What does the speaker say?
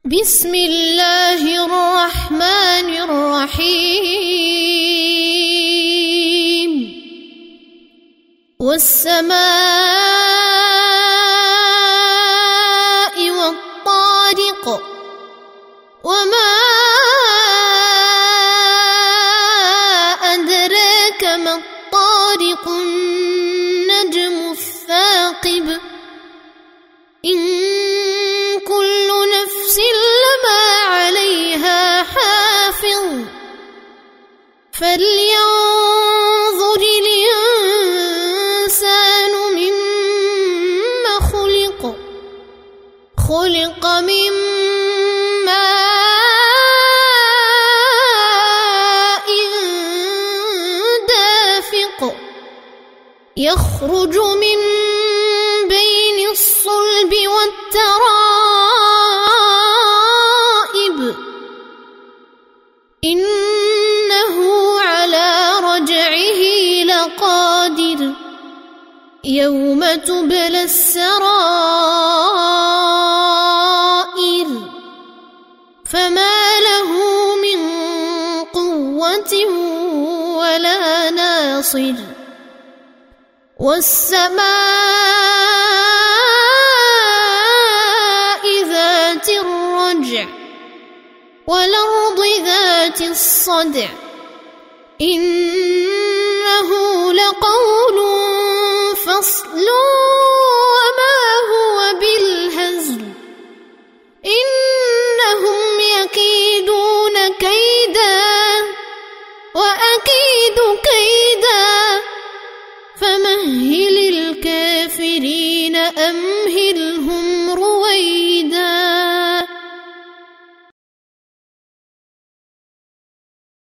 بسم الله الرحمن الرحيم والسماء والطارق وما أدراك ما الطارق النجم الثاقب إن كل نفس لما عليها حافظ فلينظر الإنسان مما خلق من ماء دافق يخرج من بين الصلب والترائب إنه على رجعه لقادر يوم تبلى السرائر فما له من قوة ولا ناصر والسماء ذات الرجع والأرض ذات الصدع إنه لقول فصل